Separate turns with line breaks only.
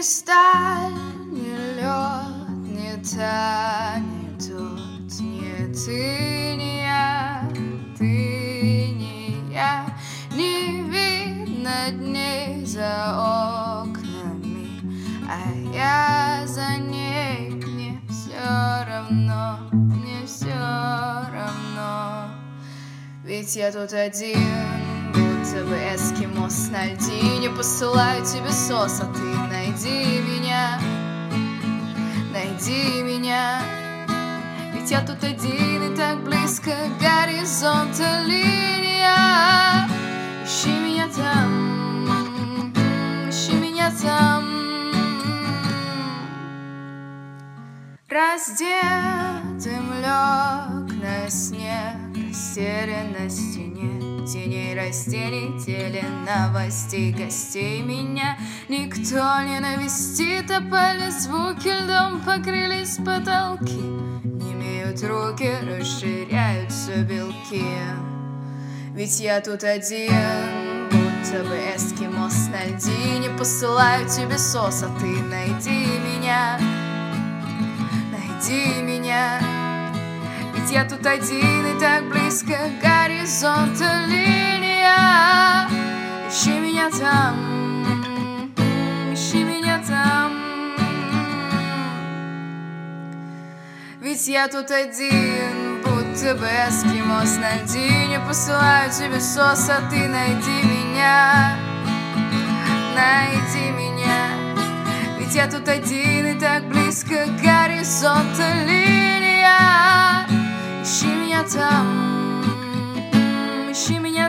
сталь, ни лед, ни та, ни тот, ни ты, ни я, ты, ни я. Не видно дней за окнами, а я за ней. Мне все равно, мне все равно. Ведь я тут один, будто бы эскимос на льдине. Посылаю тебе сос, а ты найди меня, найди меня. Ведь я тут один и так близко горизонта линия. Ищи меня там, ищи меня там. Раздетым лег на снег, растерянности нет, теней растений, теле новостей, гостей меня никто не навестит, опали звуки, льдом покрылись потолки, немеют руки, расширяются белки. Ведь я тут один, будто бы эскимос на льдине. Посылаю тебе сос, а ты найди меня, найди меня. Ведь я тут один и так близко горизонта линия. Ищи меня там, ищи меня там. Ведь я тут один, будто бы эскимос на льдине. Посылаю тебе сос, а ты найди меня, найди меня. Ведь я тут один и так близко горизонта линия. Ищи меня там, ищи меня